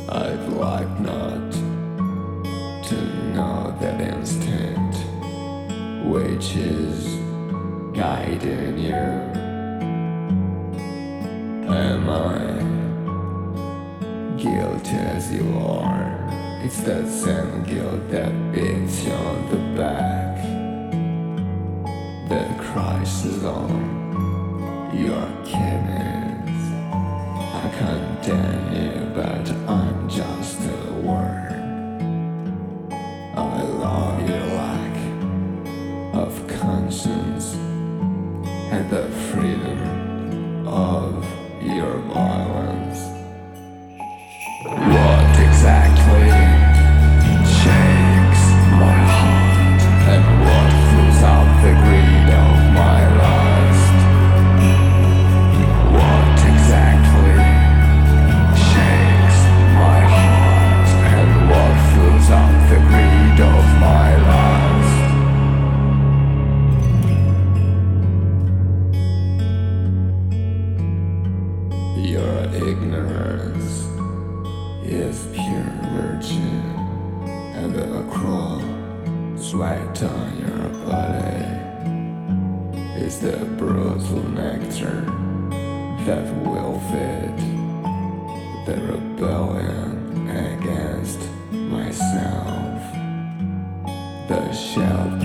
I'd like not to know that instinct which is guiding you. Am I guilty as you are? It's that same guilt that beats you on the back, that crushes on your kidneys. I condemn you, but I'm just a word. I love your lack of conscience and the freedom of your violence. What exactly shakes my heart, and what fills up the greed of my lust? What exactly shakes my heart, and what fills up the greed of my lust? Your ignorance is pure virtue, and the cruel sweat on your body is the brutal nectar that will feed the rebellion against myself. The shell